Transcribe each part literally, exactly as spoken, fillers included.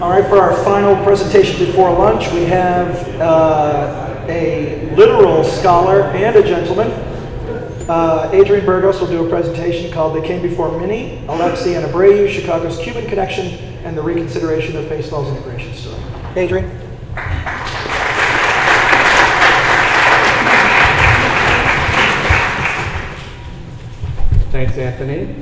All right, for our final presentation before lunch, we have uh, a literal scholar and a gentleman. Uh, Adrian Burgos will do a presentation called They Came Before Mini, Alexi and Abreu, Chicago's Cuban Connection, and the Reconsideration of Baseball's Integration Story. Adrian. Thanks, Anthony.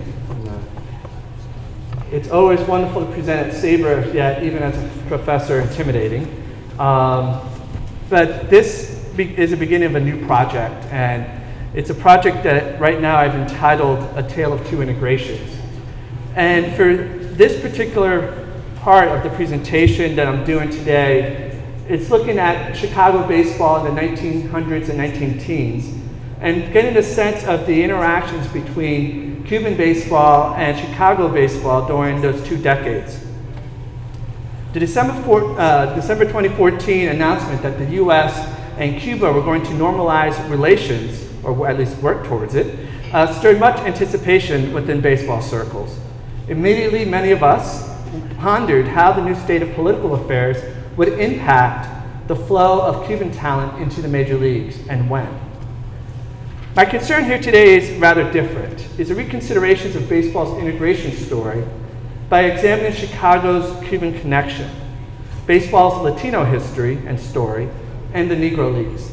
It's always wonderful to present at Sabre, yet even as a professor, intimidating. Um, but this be- is the beginning of a new project, and it's a project that right now I've entitled A Tale of Two Integrations. And for this particular part of the presentation that I'm doing today, it's looking at Chicago baseball in the nineteen hundreds and nineteen teens, and getting a sense of the interactions between Cuban baseball and Chicago baseball during those two decades. The December, four, uh, December twenty fourteen announcement that the U S and Cuba were going to normalize relations, or at least work towards it, uh, stirred much anticipation within baseball circles. Immediately, many of us pondered how the new state of political affairs would impact the flow of Cuban talent into the major leagues, and when. My concern here today is rather different. It's a reconsideration of baseball's integration story by examining Chicago's Cuban connection, baseball's Latino history and story, and the Negro Leagues.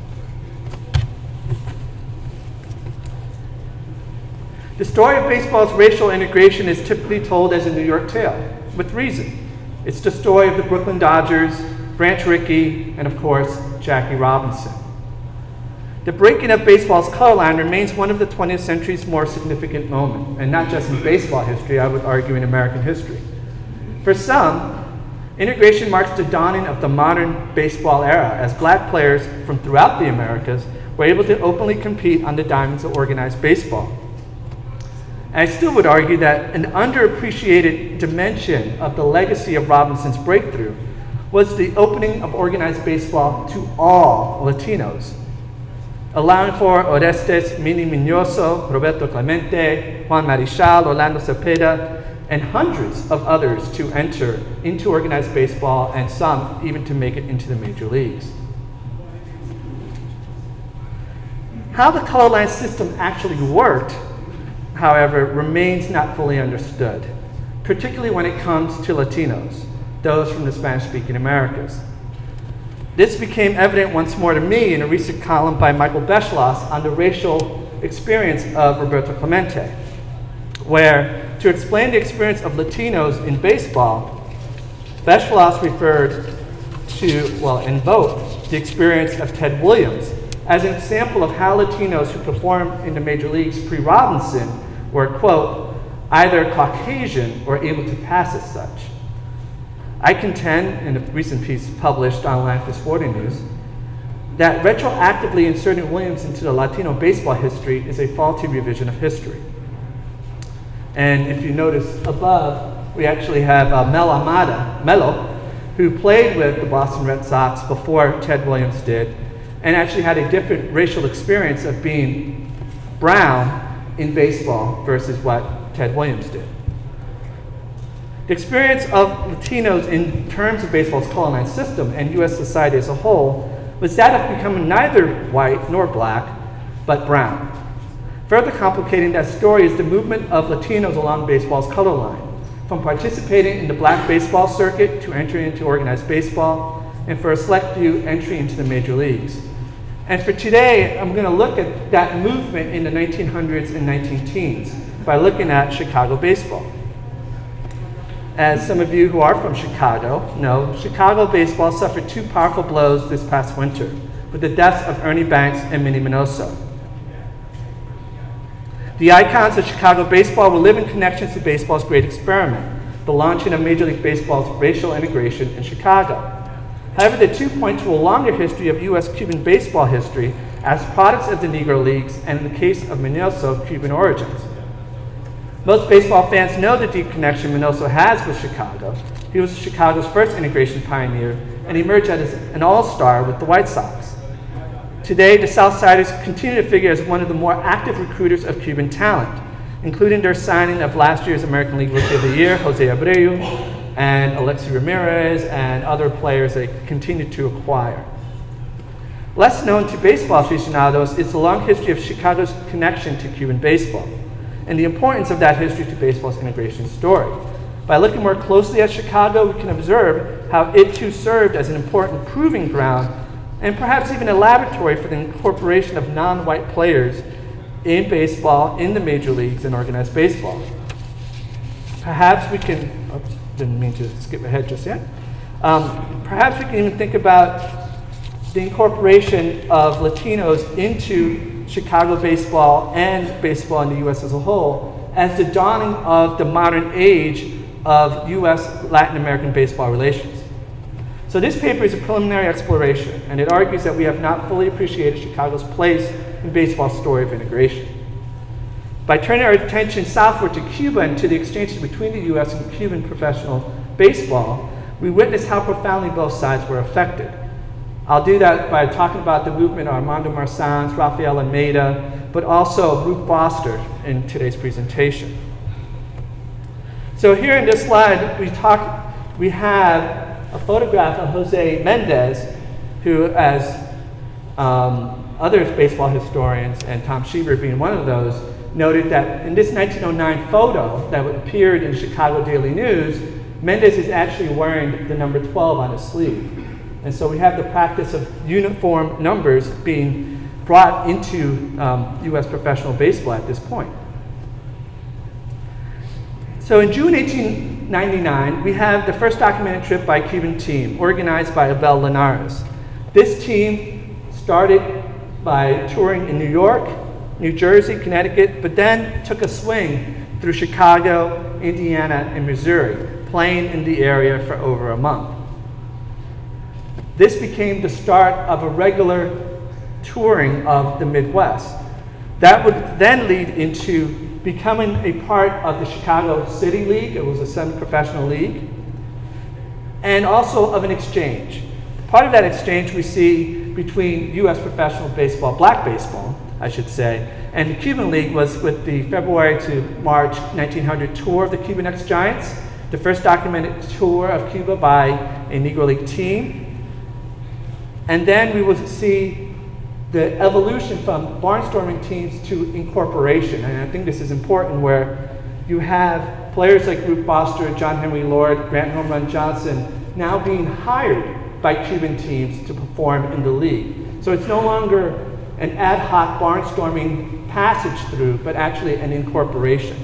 The story of baseball's racial integration is typically told as a New York tale, with reason. It's the story of the Brooklyn Dodgers, Branch Rickey, and of course, Jackie Robinson. The breaking of baseball's color line remains one of the twentieth century's more significant moments, and not just in baseball history, I would argue in American history. For some, integration marks the dawning of the modern baseball era, as black players from throughout the Americas were able to openly compete on the diamonds of organized baseball. And I still would argue that an underappreciated dimension of the legacy of Robinson's breakthrough was the opening of organized baseball to all Latinos, allowing for Orestes Mini Miñoso, Roberto Clemente, Juan Marichal, Orlando Cepeda, and hundreds of others to enter into organized baseball, and some even to make it into the major leagues. How the color line system actually worked, however, remains not fully understood, particularly when it comes to Latinos, those from the Spanish-speaking Americas. This became evident once more to me in a recent column by Michael Beschloss on the racial experience of Roberto Clemente, where, to explain the experience of Latinos in baseball, Beschloss referred to, well, invoked the experience of Ted Williams as an example of how Latinos who performed in the major leagues pre-Robinson were, quote, either Caucasian or able to pass as such. I contend, in a recent piece published online for Sporting News, that retroactively inserting Williams into the Latino baseball history is a faulty revision of history. And if you notice above, we actually have uh, Mel Amada, Melo, who played with the Boston Red Sox before Ted Williams did, and actually had a different racial experience of being brown in baseball versus what Ted Williams did. The experience of Latinos in terms of baseball's color line system and U S society as a whole was that of becoming neither white nor black, but brown. Further complicating that story is the movement of Latinos along baseball's color line, from participating in the black baseball circuit to entering into organized baseball, and for a select few, entry into the major leagues. And for today, I'm going to look at that movement in the nineteen hundreds and nineteen teens by looking at Chicago baseball. As some of you who are from Chicago know, Chicago baseball suffered two powerful blows this past winter, with the deaths of Ernie Banks and Minnie Minoso. The icons of Chicago baseball will live in connection to baseball's great experiment, the launching of Major League Baseball's racial integration in Chicago. However, the two point to a longer history of U S-Cuban baseball history as products of the Negro Leagues, and in the case of Minoso, Cuban origins. Most baseball fans know the deep connection Minoso has with Chicago. He was Chicago's first integration pioneer and emerged as an all-star with the White Sox. Today, the Southsiders continue to figure as one of the more active recruiters of Cuban talent, including their signing of last year's American League Rookie of the Year, Jose Abreu, and Alexi Ramirez and other players they continued to acquire. Less known to baseball aficionados is the long history of Chicago's connection to Cuban baseball and the importance of that history to baseball's integration story. By looking more closely at Chicago, we can observe how it too served as an important proving ground and perhaps even a laboratory for the incorporation of non-white players in baseball, in the major leagues, and organized baseball. Perhaps we can, oops, didn't mean to skip ahead just yet. Um, perhaps we can even think about the incorporation of Latinos into Chicago baseball and baseball in the U S as a whole as the dawning of the modern age of U S Latin American baseball relations. So this paper is a preliminary exploration, and it argues that we have not fully appreciated Chicago's place in baseball's story of integration. By turning our attention southward to Cuba and to the exchanges between the U S and Cuban professional baseball, we witness how profoundly both sides were affected. I'll do that by talking about the movement of Armando Marsans, Rafael Almeida, but also Rube Foster in today's presentation. So here in this slide, we talk, we have a photograph of Jose Mendez, who, as um, other baseball historians, and Tom Schieber being one of those, noted that in this nineteen oh nine photo that appeared in Chicago Daily News, Mendez is actually wearing the number twelve on his sleeve. And so we have the practice of uniform numbers being brought into um, U S professional baseball at this point. So in June eighteen ninety-nine, we have the first documented trip by a Cuban team organized by Abel Linares. This team started by touring in New York, New Jersey, Connecticut, but then took a swing through Chicago, Indiana, and Missouri, playing in the area for over a month. This became the start of a regular touring of the Midwest. That would then lead into becoming a part of the Chicago City League. It was a semi-professional league, and also of an exchange. Part of that exchange we see between U S professional baseball, black baseball, I should say, and the Cuban League was with the February to March nineteen hundred tour of the Cuban X-Giants, the first documented tour of Cuba by a Negro League team. And then we will see the evolution from barnstorming teams to incorporation. And I think this is important, where you have players like Rube Foster, John Henry Lord, Grant Home Run Johnson now being hired by Cuban teams to perform in the league. So it's no longer an ad hoc barnstorming passage through, but actually an incorporation.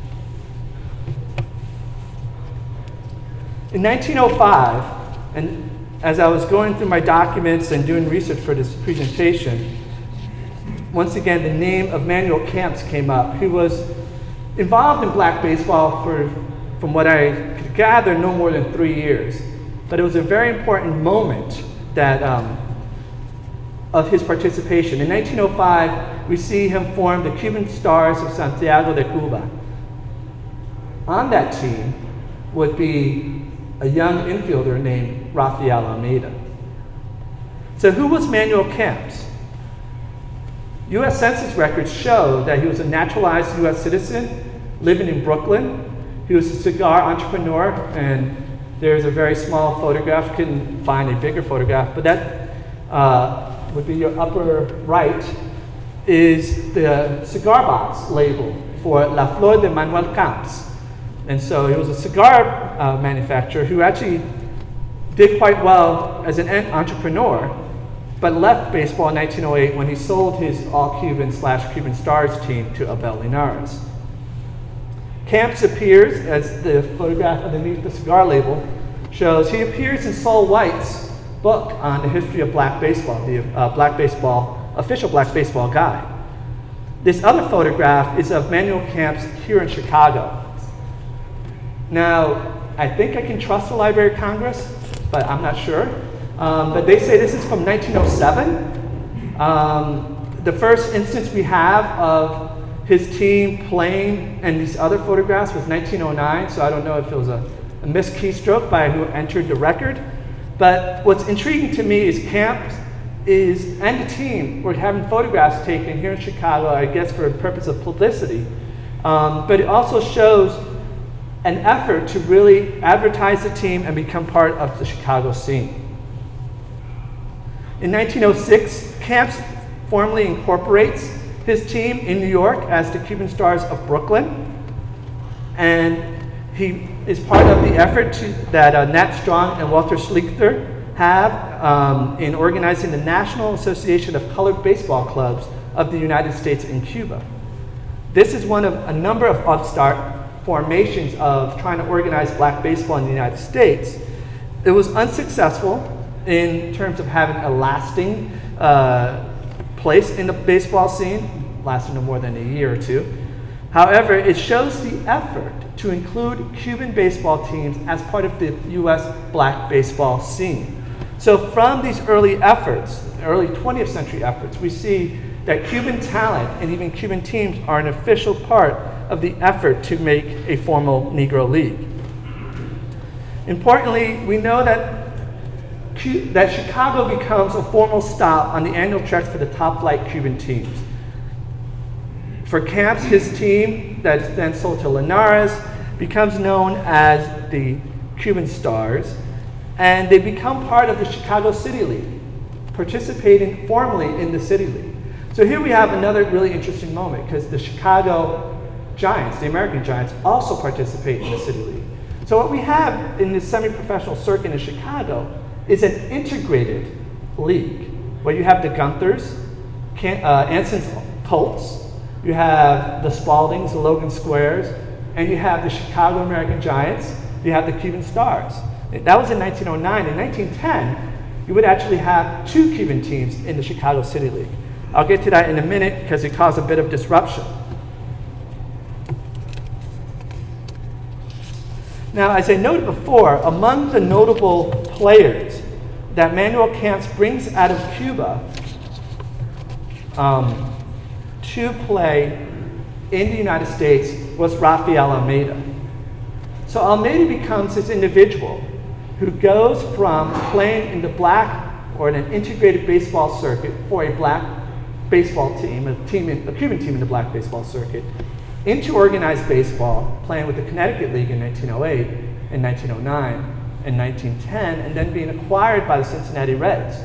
In nineteen oh five, and as I was going through my documents and doing research for this presentation, once again, the name of Manuel Camps came up. He was involved in black baseball for, from what I could gather, no more than three years. But it was a very important moment that, um, of his participation. In nineteen oh five, we see him form the Cuban Stars of Santiago de Cuba. On that team would be a young infielder named Rafael Almeida. So who was Manuel Camps? U S Census records show that he was a naturalized U S citizen living in Brooklyn. He was a cigar entrepreneur, and there's a very small photograph. You couldn't find a bigger photograph, but that uh, would be your upper right, is the cigar box label for La Flor de Manuel Camps. And so he was a cigar uh, manufacturer who actually did quite well as an entrepreneur, but left baseball in nineteen oh eight when he sold his all-Cuban slash Cuban Stars team to Abel Linares. Camps appears, as the photograph underneath the cigar label shows, he appears in Sol White's book on the history of black baseball, the uh, black baseball, official black baseball guide. This other photograph is of Manuel Camps here in Chicago. Now, I think I can trust the Library of Congress, but I'm not sure. Um, but they say this is from nineteen oh seven. Um, the first instance we have of his team playing and these other photographs was nineteen oh nine, so I don't know if it was a, a missed keystroke by who entered the record. But what's intriguing to me is Camps is, and the team were having photographs taken here in Chicago, I guess for the purpose of publicity. Um, but it also shows an effort to really advertise the team and become part of the Chicago scene. In nineteen oh six, Camps formally incorporates his team in New York as the Cuban Stars of Brooklyn, and he is part of the effort to, that uh, Nat Strong and Walter Schlichter have um, in organizing the National Association of Colored Baseball Clubs of the United States and Cuba. This is one of a number of upstart formations of trying to organize black baseball in the United States. It was unsuccessful in terms of having a lasting uh, place in the baseball scene, lasting no more than a year or two. However, it shows the effort to include Cuban baseball teams as part of the U S black baseball scene. So from these early efforts, early twentieth century efforts, we see that Cuban talent and even Cuban teams are an official part of the effort to make a formal Negro League. Importantly, we know that that Chicago becomes a formal stop on the annual treks for the top flight Cuban teams. For Camps, his team, that's then sold to Linares, becomes known as the Cuban Stars, and they become part of the Chicago City League, participating formally in the City League. So here we have another really interesting moment, because the Chicago Giants, the American Giants, also participate in the City League. So what we have in this semi-professional circuit in Chicago is an integrated league, where you have the Gunthers, Can- uh, Anson's Colts, you have the Spaldings, the Logan Squares, and you have the Chicago American Giants, you have the Cuban Stars. That was in nineteen oh nine. In nineteen ten, you would actually have two Cuban teams in the Chicago City League. I'll get to that in a minute because it caused a bit of disruption. Now, as I noted before, among the notable players that Manuel Camps brings out of Cuba um, to play in the United States was Rafael Almeida. So Almeida becomes this individual who goes from playing in the black or in an integrated baseball circuit for a black baseball team, a, team in, a Cuban team in the black baseball circuit, into organized baseball, playing with the Connecticut League in nineteen oh eight, in nineteen oh nine, and nineteen ten, and then being acquired by the Cincinnati Reds.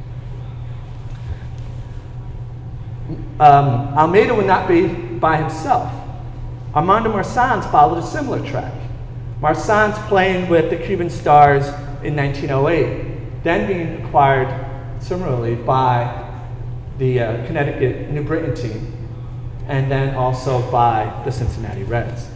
Um, Almeida would not be by himself. Armando Marsans followed a similar track. Marsans playing with the Cuban Stars in nineteen oh eight, then being acquired similarly by the uh, Connecticut New Britain team, and then also by the Cincinnati Reds.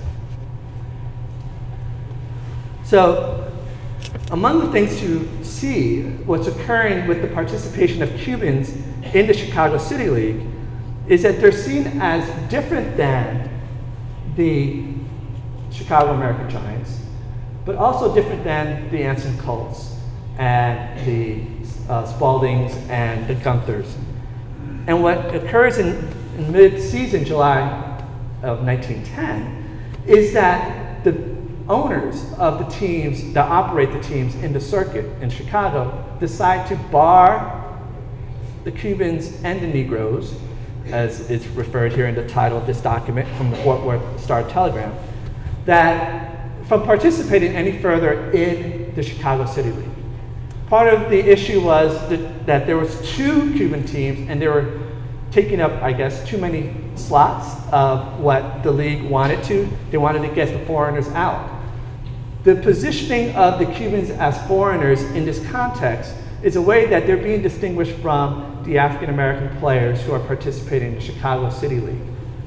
So, among the things to see what's occurring with the participation of Cubans in the Chicago City League is that they're seen as different than the Chicago American Giants, but also different than the Anson Colts and the uh, Spaldings and the Gunthers. And what occurs in, in mid-season, July of nineteen ten, is that the owners of the teams that operate the teams in the circuit in Chicago decide to bar the Cubans and the Negroes, as it's referred here in the title of this document from the Fort Worth Star-Telegram, that from participating any further in the Chicago City League. Part of the issue was that, that there was two Cuban teams and they were taking up, I guess, too many slots of what the league wanted to. They wanted to get the foreigners out. The positioning of the Cubans as foreigners in this context is a way that they're being distinguished from the African American players who are participating in the Chicago City League.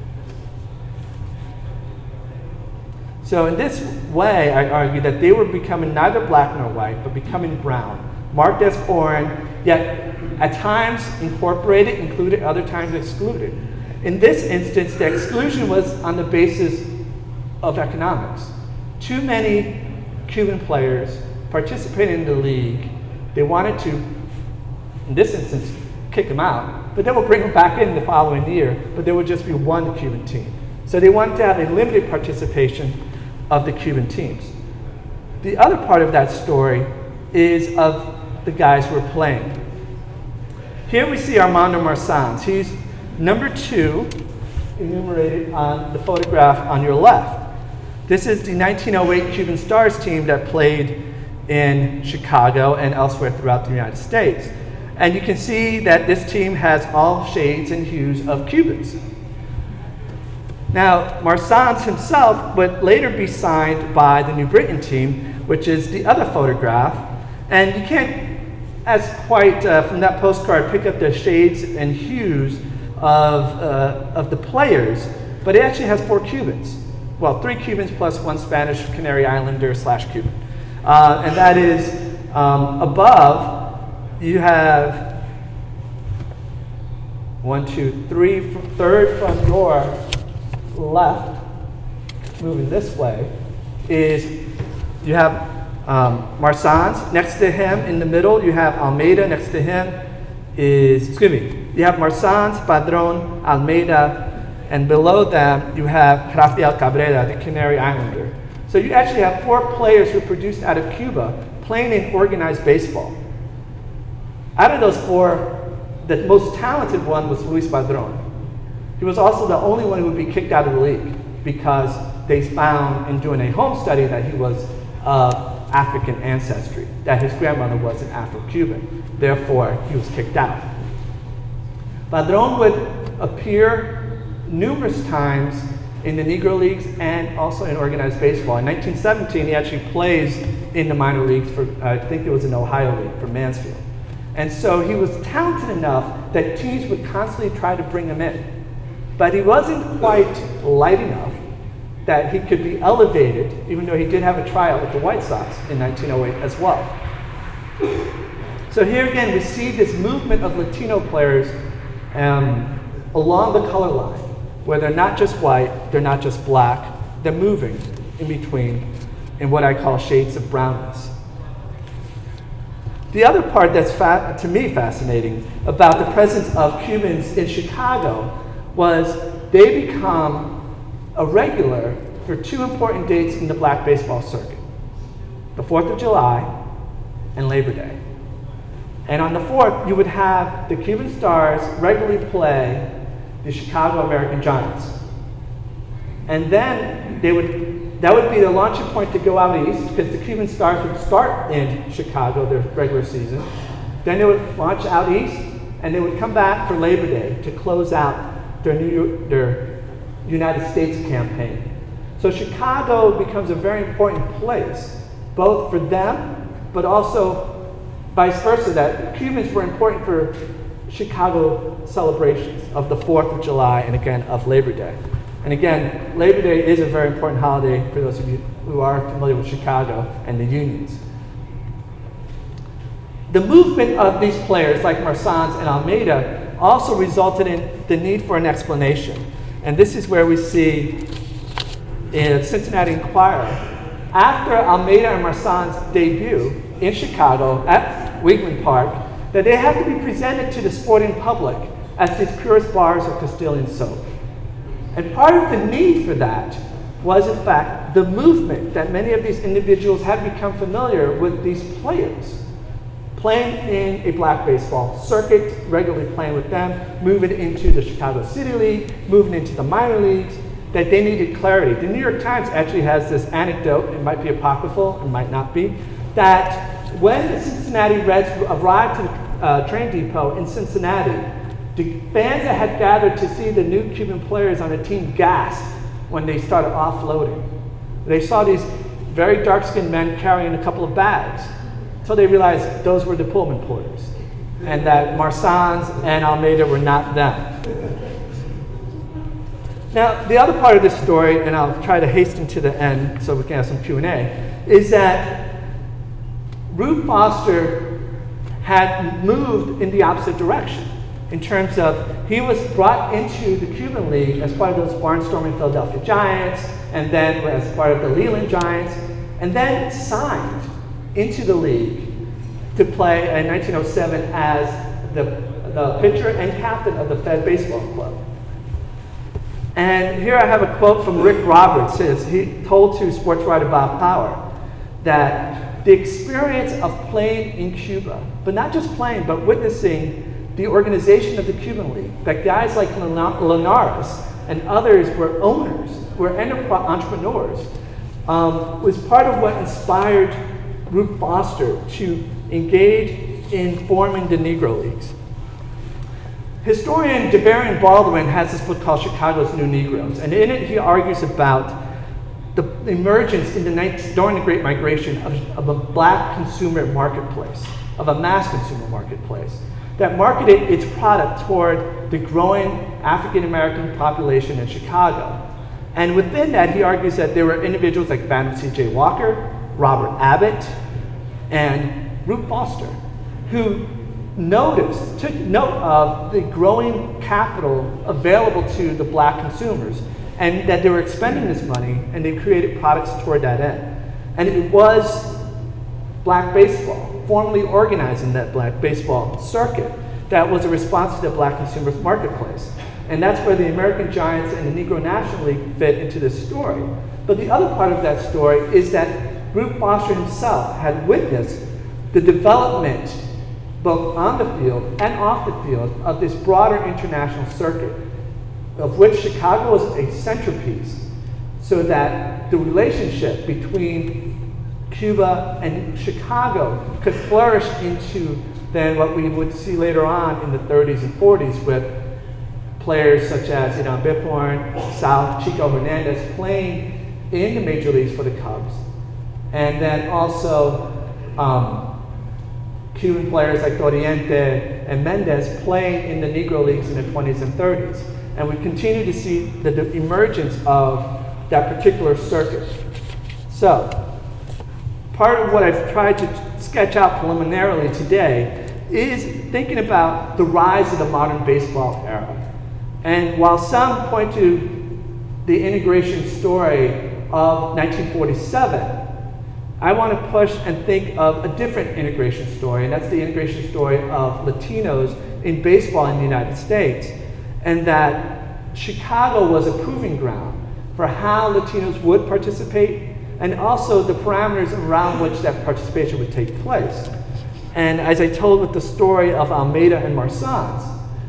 So in this way, I argue that they were becoming neither black nor white, but becoming brown, marked as foreign, yet at times incorporated, included, other times excluded. In this instance, the exclusion was on the basis of economics. Too many Cuban players participating in the league, they wanted to, in this instance, kick them out, but then we'll bring them back in the following year, but there would just be one Cuban team. So they wanted to have a limited participation of the Cuban teams. The other part of that story is of the guys who are playing. Here we see Armando Marsans. He's number two, enumerated on the photograph on your left. This is the nineteen oh eight Cuban Stars team that played in Chicago and elsewhere throughout the United States. And you can see that this team has all shades and hues of Cubans. Now, Marsans himself would later be signed by the New Britain team, which is the other photograph. And you can't, as quite uh, from that postcard, pick up the shades and hues of, uh, of the players, but it actually has four Cubans. Well, three Cubans plus one Spanish Canary Islander slash Cuban. Uh, and that is um, above, you have one, two, three, third from your left, moving this way, is you have um, Marsans. Next to him in the middle, you have Almeida. Next to him is, excuse me, you have Marsans, Padron, Almeida, and below them you have Rafael Cabrera, the Canary Islander. So you actually have four players who are produced out of Cuba playing in organized baseball. Out of those four, the most talented one was Luis Padron. He was also the only one who would be kicked out of the league because they found in doing a home study that he was of African ancestry, that his grandmother was an Afro-Cuban. Therefore, he was kicked out. Padron would appear numerous times in the Negro Leagues and also in organized baseball. In nineteen seventeen, he actually plays in the minor leagues for, I think it was in Ohio League, for Mansfield. And so he was talented enough that teams would constantly try to bring him in. But he wasn't quite light enough that he could be elevated, even though he did have a tryout with the White Sox in nineteen oh eight as well. So here again, we see this movement of Latino players um, along the color line, where they're not just white, they're not just black, they're moving in between in what I call shades of brownness. The other part that's, fa- to me, fascinating about the presence of Cubans in Chicago was they become a regular for two important dates in the black baseball circuit, the fourth of July and Labor Day. And on the fourth, you would have the Cuban Stars regularly play the Chicago American Giants. And then they would, that would be the launching point to go out east, because the Cuban Stars would start in Chicago, their regular season. Then they would launch out east, and they would come back for Labor Day to close out their, New, their United States campaign. So Chicago becomes a very important place, both for them, but also vice versa, that Cubans were important for Chicago celebrations of the fourth of July and again of Labor Day. And again, Labor Day is a very important holiday for those of you who are familiar with Chicago and the unions. The movement of these players like Marsans and Almeida also resulted in the need for an explanation. And this is where we see in Cincinnati Enquirer, after Almeida and Marsans debut in Chicago at Weekland Park, that they have to be presented to the sporting public as these purest bars of Castilian soap. And part of the need for that was, in fact, the movement that many of these individuals had become familiar with these players, playing in a black baseball circuit, regularly playing with them, moving into the Chicago City League, moving into the minor leagues, that they needed clarity. The New York Times actually has this anecdote, it might be apocryphal, it might not be, that when the Cincinnati Reds arrived to the uh, train depot in Cincinnati, the fans that had gathered to see the new Cuban players on the team gasped when they started offloading. They saw these very dark-skinned men carrying a couple of bags. So they realized those were the Pullman porters, and that Marsans and Almeida were not them. Now, the other part of this story, and I'll try to hasten to the end so we can have some Q and A, is that Rube Foster had moved in the opposite direction in terms of he was brought into the Cuban League as part of those barnstorming Philadelphia Giants, and then as part of the Leland Giants, and then signed into the league to play in nineteen oh seven as the, the pitcher and captain of the Fed Baseball Club. And here I have a quote from Rick Roberts. He told to sports writer Bob Power that the experience of playing in Cuba, but not just playing, but witnessing the organization of the Cuban League, that guys like Linares and others were owners, were entrepreneurs, um, was part of what inspired Ruth Foster to engage in forming the Negro Leagues. Historian Devarian Baldwin has this book called Chicago's New Negroes, and in it he argues about the emergence in the nineteen, during the Great Migration of, of a black consumer marketplace, of a mass consumer marketplace, that marketed its product toward the growing African American population in Chicago. And within that, he argues that there were individuals like Madam C J Walker, Robert Abbott, and Ruth Foster, who noticed, took note of the growing capital available to the black consumers, and that they were expending this money, and they created products toward that end. And it was black baseball, formally organizing that black baseball circuit, that was a response to the black consumers marketplace. And that's where the American Giants and the Negro National League fit into this story. But the other part of that story is that Ruth Foster himself had witnessed the development, both on the field and off the field, of this broader international circuit, of which Chicago was a centerpiece, so that the relationship between Cuba and Chicago could flourish into then what we would see later on in the thirties and forties with players such as Idan Biphorn, Sal Chico Hernandez playing in the major leagues for the Cubs, and then also um, Cuban players like Doriente and Mendez playing in the Negro Leagues in the twenties and thirties. And we continue to see the, the emergence of that particular circuit. So, part of what I've tried to sketch out preliminarily today is thinking about the rise of the modern baseball era. And while some point to the integration story of nineteen forty-seven, I want to push and think of a different integration story, and that's the integration story of Latinos in baseball in the United States, and that Chicago was a proving ground for how Latinos would participate, and also the parameters around which that participation would take place. And as I told with the story of Almeida and Marsans,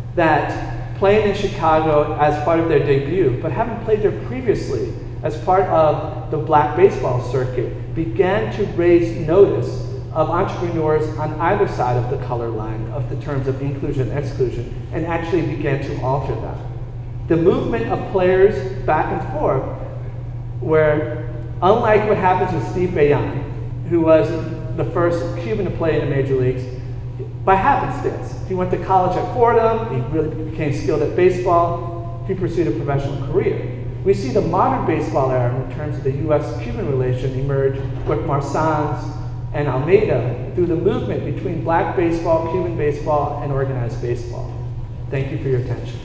that playing in Chicago as part of their debut, but having played there previously as part of the black baseball circuit, began to raise notice of entrepreneurs on either side of the color line of the terms of inclusion and exclusion, and actually began to alter that. The movement of players back and forth, where unlike what happens with Steve Bayan, who was the first Cuban to play in the major leagues, by happenstance. He went to college at Fordham, he really became skilled at baseball, he pursued a professional career. We see the modern baseball era in terms of the U S Cuban relation emerge with Marsans and Almeida through the movement between black baseball, Cuban baseball, and organized baseball. Thank you for your attention.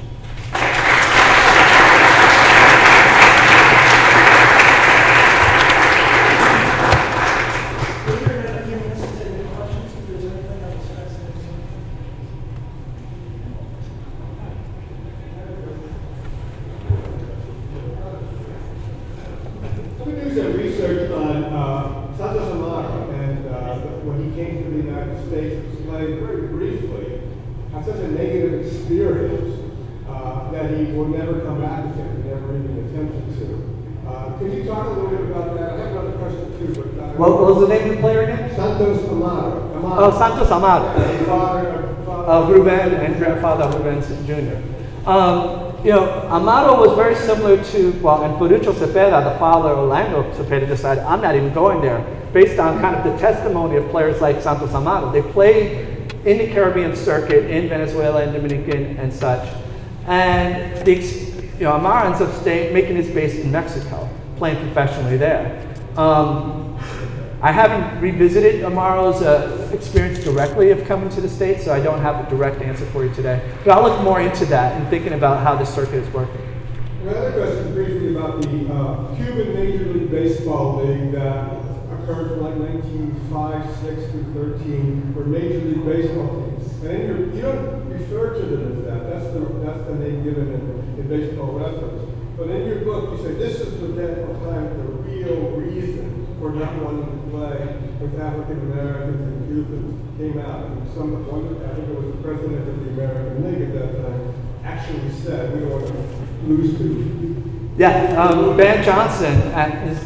What was the name of the player again? Santos Amaro. Amaro. Oh, Santos Amaro. The father of, father of Ruben and grandfather of Ruben Junior Um, you know, Amaro was very similar to, well, and Perucho Cepeda, the father of Orlando Cepeda, decided, I'm not even going there, based on kind of the testimony of players like Santos Amaro. They played in the Caribbean circuit, in Venezuela and Dominican and such. And the, you know, Amaro ends up staying, making his base in Mexico, playing professionally there. Um, I haven't revisited Amaro's uh, experience directly of coming to the States, so I don't have a direct answer for you today. But I'll look more into that and thinking about how this circuit is working. My other question is briefly about the uh, Cuban Major League Baseball League that occurred from like nineteen oh five, six through thirteen, were Major League Baseball teams. And in your, you don't refer to them as that. That's the, that's the name given in, in baseball reference. But in your book, you say this is the time the real reason for not wanting to play with African Americans and Cubans came out. And some, one, I think it was the president of the American League at that time, actually said, we don't want to lose to. Yeah, um, Van Johnson at his,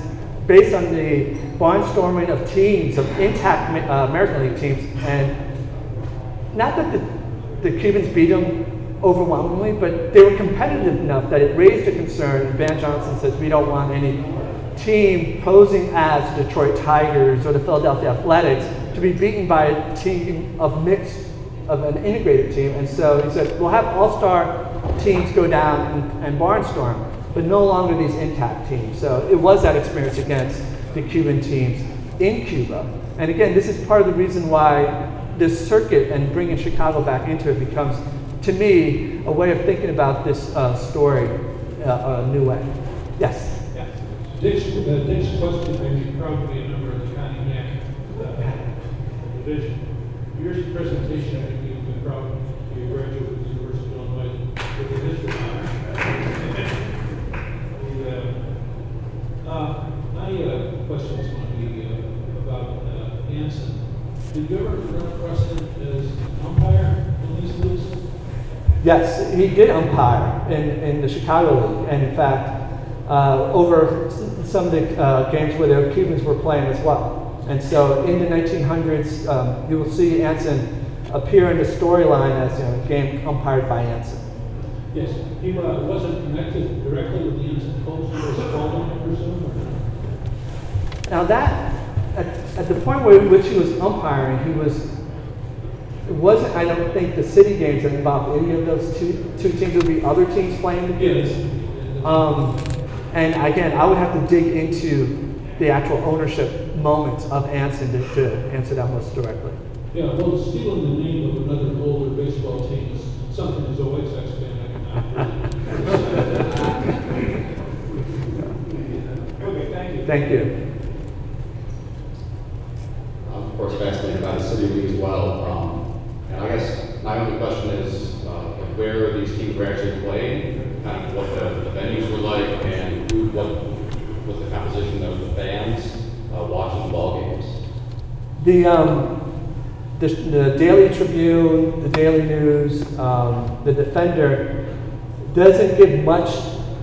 based on the barnstorming of teams, of intact uh, American League teams, and not that the, the Cubans beat them overwhelmingly, but they were competitive enough that it raised a concern. And Van Johnson says, we don't want any team posing as the Detroit Tigers or the Philadelphia Athletics to be beaten by a team of mixed, of an integrated team. And so he said, we'll have all-star teams go down and, and barnstorm, but no longer these intact teams. So it was that experience against the Cuban teams in Cuba. And again, this is part of the reason why this circuit and bringing Chicago back into it becomes, to me, a way of thinking about this uh, story uh, a new way. Yes? Yeah. Dick's, uh, Dick's question made me proud to be a member of the Connie uh, division. Your presentation, I think you've been proud to be a graduate of the University of Illinois with a history honor. the, uh, uh, my uh, question is going to be uh, about uh, Anson. Did you ever run across him as umpire in these leagues? Yes, he did umpire in, in the Chicago League, and in fact, uh, over some of the uh, games where the Cubans were playing as well. And so in the nineteen hundreds, um, you will see Anson appear in the storyline as, you know, a game umpired by Anson. Yes, he uh, wasn't connected directly with the Anson Colts or Spalding, I presume, or? Now that, at, at the point where in which he was umpiring, he was, it wasn't, I don't think, the city games that involved any of those two, two teams. There would be other teams playing the games. Yes. Um, and again, I would have to dig into the actual ownership moments of Anson to, to answer that most directly. Yeah, well, stealing the name of another older baseball team is something as a White Sox fan I cannot do. Okay, thank you. Thank you. I'm of course fascinated by the city league as well. Um, and I guess my only question is uh, where these teams were actually playing, kind of what the, the venues were like, and who, what was the composition of the fans uh, watching the ball games. The, um, the, the Daily Tribune, the Daily News, um, the Defender doesn't give much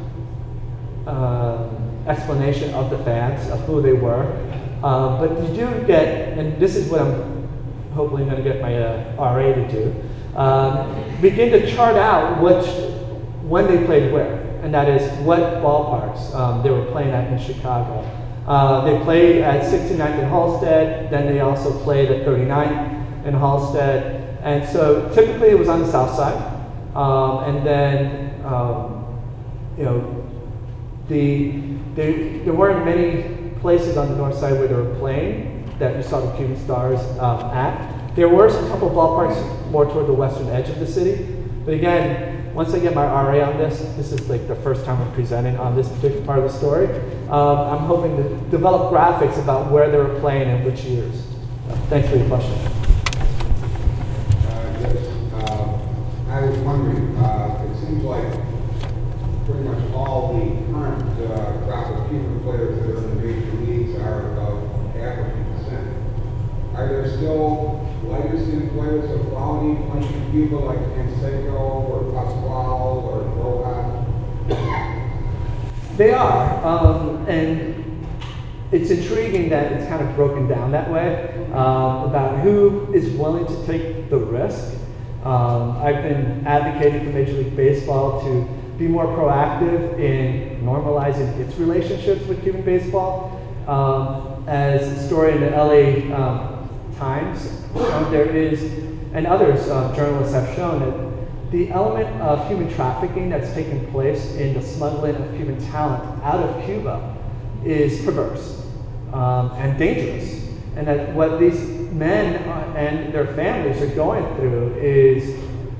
uh, explanation of the fans, of who they were. Um, but you do get, and this is what I'm hopefully going to get my uh, R A to do, um, begin to chart out which, when they played where, and that is what ballparks um, they were playing at in Chicago. Uh, they played at sixty-ninth and Halsted, then they also played at thirty-ninth and Halsted, and so typically it was on the south side, um, and then, um, you know, the, they, there weren't many places on the north side where they were playing that you saw the Cuban Stars um, at. There were a couple of ballparks more toward the western edge of the city, but again, once I get my R A on this, this is like the first time I'm presenting on this particular part of the story. Um, I'm hoping to develop graphics about where they were playing and which years. Uh, thanks for your question. Uh, yes, uh, I was wondering, uh, it seems like pretty much all the current uh, crop of Cuban players that are in the major leagues are of African descent. Are there still lighter skinned players of quality playing in Cuba like Canseco or Pascual or Rojas? They are, um, and it's intriguing that it's kind of broken down that way um, about who is willing to take the risk. Um, I've been advocating for Major League Baseball to be more proactive in normalizing its relationships with Cuban baseball. Um, as a story in the L A um, Times, uh, there is, and others uh, journalists have shown that the element of human trafficking that's taken place in the smuggling of Cuban talent out of Cuba is perverse um, and dangerous. And that what these men and their families are going through is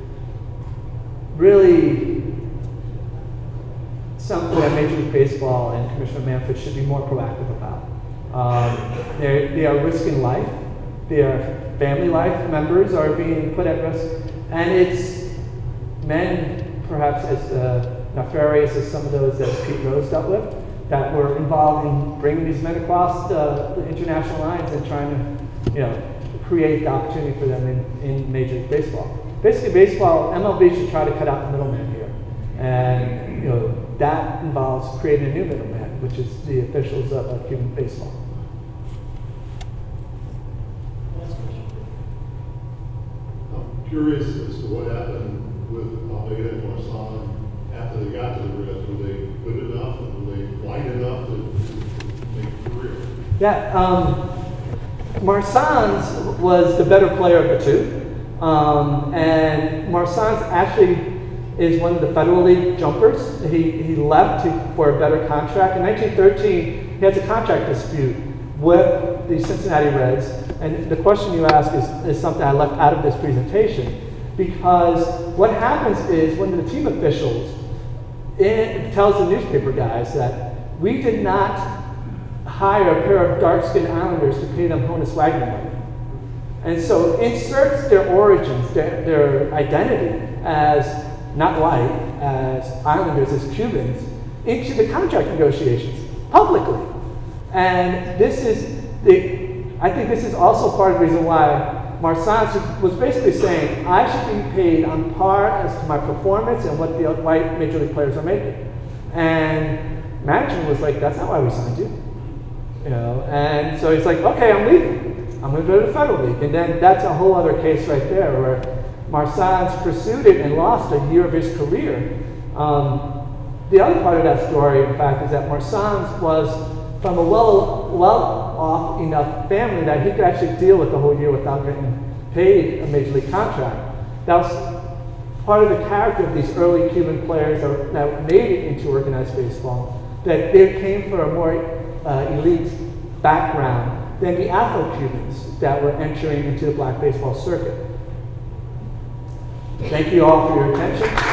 really something that Major League Baseball and Commissioner Manfred should be more proactive about. Um, they are risking life. Their family life members are being put at risk. And it's men, perhaps as uh, nefarious as some of those that Pete Rose dealt with, that were involved in bringing these men across uh, the international lines and trying to, you know, create the opportunity for them in, in Major League Baseball. Basically, baseball, M L B should try to cut out the middleman here. And, you know, that involves creating a new middleman. which is the officials of uh, Cuban baseball. I'm curious as to what happened with Almeida and Marsan after they got to the Reds. Were they good enough and were they white enough to, to make a career? Yeah, um, Marsan's was the better player of the two. Um, and Marsan's actually is one of the Federal League jumpers. He, he left to, for a better contract. In nineteen thirteen, he has a contract dispute with the Cincinnati Reds. And the question you ask is, is something I left out of this presentation. Because what happens is when the team officials in, tells the newspaper guys that we did not hire a pair of dark-skinned Islanders to pay them Honus Wagner money. And so inserts their origins, their, their identity as not white, as Islanders, as Cubans, into the contract negotiations publicly. And this is the, I think this is also part of the reason why Marsan was basically saying, I should be paid on par as to my performance and what the white major league players are making. And management was like, that's not why we signed you. You know, and so he's like, okay, I'm leaving. I'm going to go to the Federal League. And then that's a whole other case right there where Marsan's pursued it and lost a year of his career. Um, the other part of that story, in fact, is that Marsan's was from a well, well-off enough family that he could actually deal with the whole year without getting paid a major league contract. That was part of the character of these early Cuban players that, that made it into organized baseball, that they came from a more uh, elite background than the Afro-Cubans that were entering into the black baseball circuit. Thank you all for your attention.